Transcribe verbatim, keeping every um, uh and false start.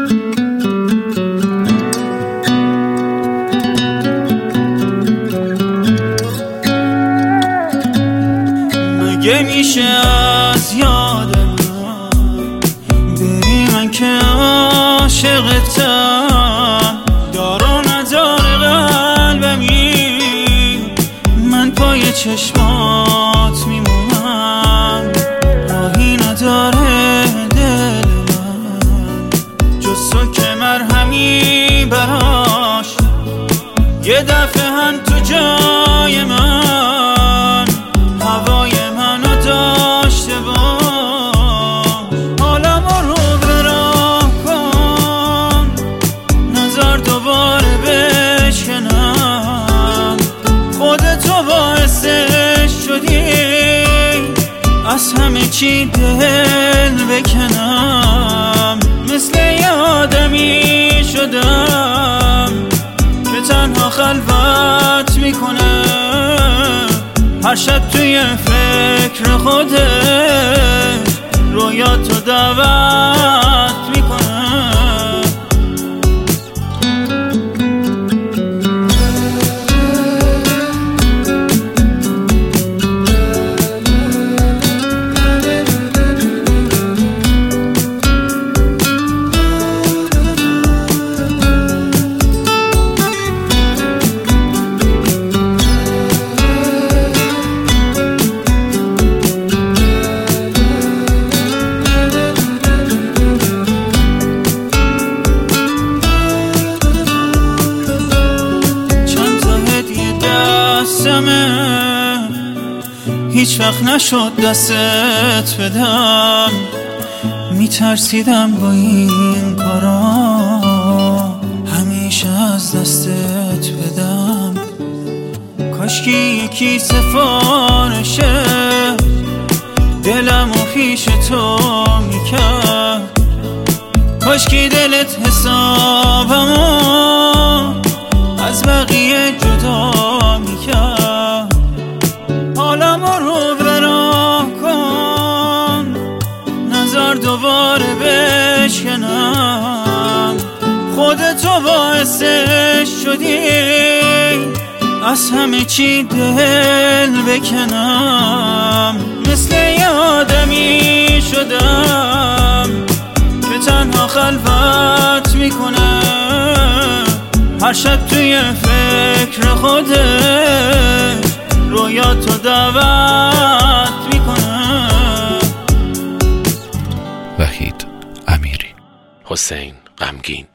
مگه میشه از یاد من بری؟ من که عاشقتم، دار و ندار قلبمی، من پای چشمات میمونم، راهی نداره دل من جز تو که مرهمی براش، یه دفعه هم تو جای من هوای منو داشته باش. حالمو رو براه کن، نظر دوباره بشکنم، خودتو باعثش شدی از همه چی دل بکنم، مثل یه آدمی شدم که تنها خلوت میکنه، هر شب توی فکر خودش رویاتو دعوت میکنه. هیچ وقت نشد دستت بدم، میترسیدم با این کارا همیشه از دستت بدم، کاشکی یکی سفارشه دلم و پیش تو میکرد، کاشکی دلت حسابمو از بقیه جدا میکرد. حالمو رو براه کن، نظر دوباره بشکنم، خودتو باعثش شدی از همه چی دل بکنم، مثل یه آدمی شدم که تنها خلوت میکنه، هر شب توی فکر خودش رویاتو دعوت میکنه. وحید امیری. حسین غمگین.